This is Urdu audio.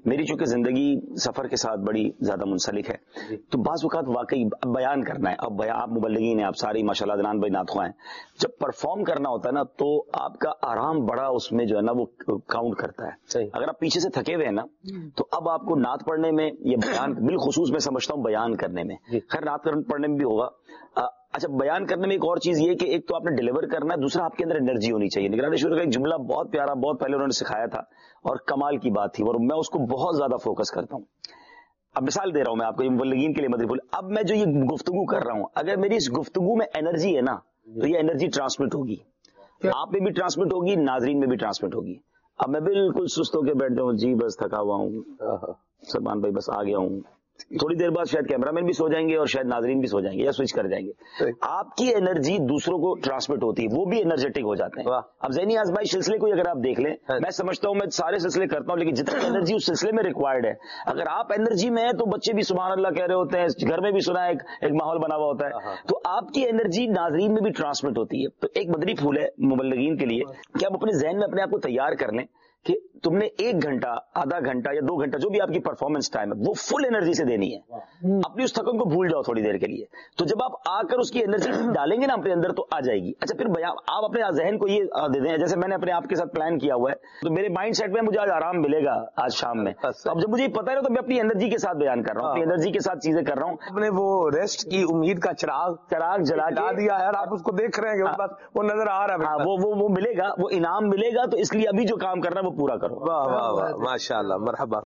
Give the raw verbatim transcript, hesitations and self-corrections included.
میری چونکہ زندگی سفر کے ساتھ بڑی زیادہ منسلک ہے تو بعض اوقات واقعی اب بیان کرنا ہے. اب آپ مبلغین ہیں, آپ ساری ماشاء اللہ عدنان بھائی ناتخواں ہیں, جب پرفارم کرنا ہوتا ہے نا تو آپ کا آرام بڑا اس میں جو ہے نا وہ کاؤنٹ کرتا ہے. اگر آپ پیچھے سے تھکے ہوئے ہیں نا تو اب آپ کو نعت پڑھنے میں یا بیان بالخصوص میں سمجھتا ہوں بیان کرنے میں, خیر نعت پڑھنے میں بھی ہوگا. اچھا, بیان کرنے میں ایک اور چیز یہ کہ ایک تو آپ نے ڈیلیور کرنا ہے, دوسرا آپ کے اندر انرجی ہونی چاہیے. نگران شورا کا ایک جملہ بہت پیارا بہت پہلے انہوں نے سکھایا تھا اور کمال کی بات تھی اور میں اس کو بہت زیادہ فوکس کرتا ہوں. اب مثال دے رہا ہوں میں آپ کو, یہ مبلغین کے لیے مدری پھول. اب میں جو یہ گفتگو کر رہا ہوں, اگر میری اس گفتگو میں انرجی ہے نا تو یہ انرجی ٹرانسمٹ ہوگی, آپ میں بھی ٹرانسمٹ ہوگی, ناظرین میں بھی ٹرانسمٹ ہوگی. اب میں بالکل سست ہو کے بیٹھ جاؤں, جی بس تھکا ہوا ہوں, سلمان بھائی بس آ گیا ہوں, تھوڑی دیر بعد شاید کیمرہ مین بھی سو جائیں گے اور شاید ناظرین بھی سو جائیں گے یا سوئچ کر جائیں گے. آپ کی انرجی دوسروں کو ٹرانسمٹ ہوتی ہے, وہ بھی انرجیٹک ہو جاتے ہیں. اب ذہنی آزمائش سلسلے کو اگر آپ دیکھ لیں, میں سمجھتا ہوں میں سارے سلسلے کرتا ہوں لیکن جتنی انرجی اس سلسلے میں ریکوائرڈ ہے, اگر آپ انرجی میں ہیں تو بچے بھی سبحان اللہ کہہ رہے ہوتے ہیں, گھر میں بھی سنا ہے, ایک ماحول بنا ہوا ہوتا ہے, تو آپ کی انرجی ناظرین میں بھی ٹرانسمٹ ہوتی ہے. تو ایک مدنی پھول ہے مبلغین کے لیے کہ آپ اپنے ذہن میں اپنے آپ کو تیار کر لیں کہ تم نے ایک گھنٹہ, آدھا گھنٹہ یا دو گھنٹہ جو بھی آپ کی پرفارمنس ٹائم ہے وہ فل انرجی سے دینی ہے. اپنی اس تھکن کو بھول جاؤ تھوڑی دیر کے لیے, تو جب آپ آ کر اس کی انرجی ڈالیں گے نا اپنے اندر تو آ جائے گی. اچھا پھر آپ اپنے ذہن کو یہ دے دیں, جیسے میں نے اپنے آپ کے ساتھ پلان کیا ہوا ہے تو میرے مائنڈ سیٹ میں مجھے آج آرام ملے گا آج شام میں. اب جب مجھے پتا ہے تو میں اپنی انرجی کے ساتھ بیان کر رہا ہوں, اپنی انرجی کے ساتھ چیزیں کر رہا ہوں. اپنے وہ ریسٹ کی امید کا چراغ چراغ جلا دیا ہے, آپ اس کو دیکھ رہے ہیں کہ وہ نظر آ رہا ہے, وہ وہ ملے گا, وہ انعام ملے گا, تو اس لیے ابھی جو کام کرنا ہے وہ پورا کرو. واہ واہ واہ, ماشاء اللہ, مرحبا.